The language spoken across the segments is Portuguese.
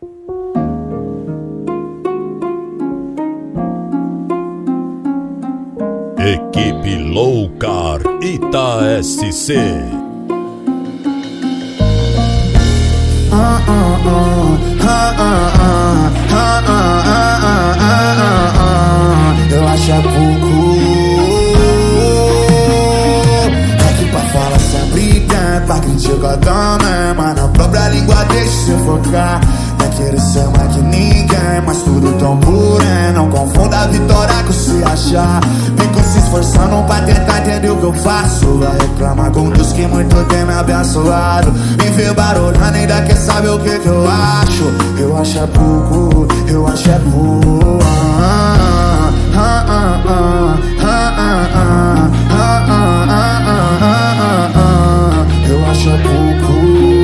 Equipe Loucar Ita SC. Eu acho pouco. Aqui pra falar sempre tem, pra criticar também, mas na própria língua deixa se focar. Não querer ser mais que ninguém, mas tudo tão porém. Não confunda a vitória com se achar. Fico se esforçando pra tentar entender o que eu faço. Vai reclamar com Deus que muito tem me abençoado. Me vê barulhando, ainda quer saber o que eu acho. Eu acho é pouco, eu acho é pouco. Eu acho é pouco.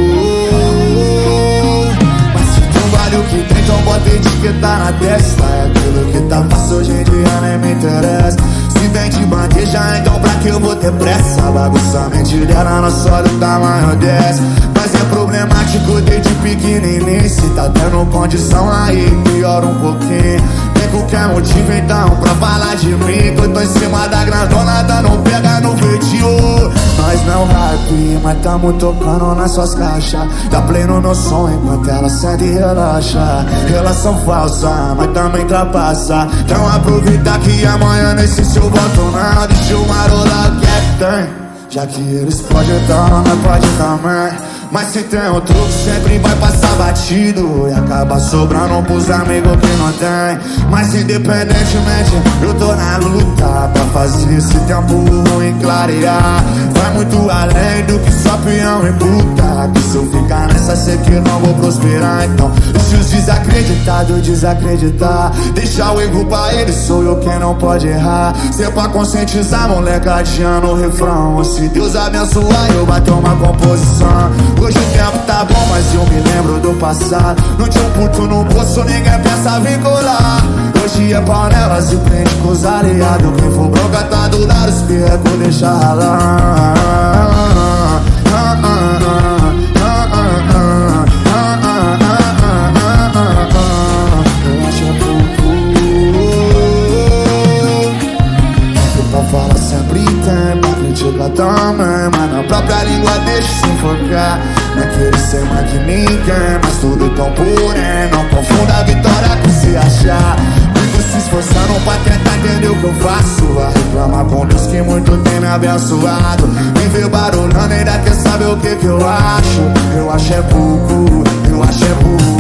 Mas se tu vale o que tem, então bota etiqueta na testa. É aquilo que tá fácil hoje em dia nem me interessa. Se vem de bandeja, então pra que eu vou ter pressa? Bagunça a mente dela, não só do tamanho dessa. Mas é problemático desde pequenininho. Se tá tendo condição aí, piora um pouquinho. Tem qualquer motivo então pra falar de mim, que eu tô em cima da grandona, dando pega no feitio. Nós não rap, mas tamo tocando nas suas caixas. Dá play no meu som enquanto ela sente e relaxa. Relação falsa, mas também trapaça. Então aproveita que amanhã nesse seu voto não. Deixa o marola que é que tem. Já que eles podem então, nós pode também. Mas se tem um truque sempre vai passar batido e acaba sobrando pros amigos que não tem. Mas independentemente eu tô na luta pra fazer esse tempo ruim clarear. Vai muito além do que só peão e puta. Que se eu ficar nessa sei que não vou prosperar. Então se os desacreditados desacreditar, deixa o erro pra eles, sou eu quem não pode errar. Se é pra conscientizar molecadinha no refrão, se Deus abençoar eu bater uma composição. Hoje o tempo tá bom, mas eu me lembro do passado. Não tinha um puto no bolso, ninguém pensa vincular. Hoje é panelas e prende com os aliados. Quem for bronca tá do lado, os perrecos deixa ralar. Eu acho é pouco. Pra falar sempre tem, pra criticar também, mas na própria língua deixa se enfocar. Não querer ser mais que ninguém, mas tudo tão porém. Não confunda a vitória com se achar. Fico se esforçando pra tentar entender o que eu faço. Vai reclamar com Deus que muito tem me abençoado. Me vê barulhando, ainda quer saber o que eu acho. Eu acho é pouco, eu acho é pouco.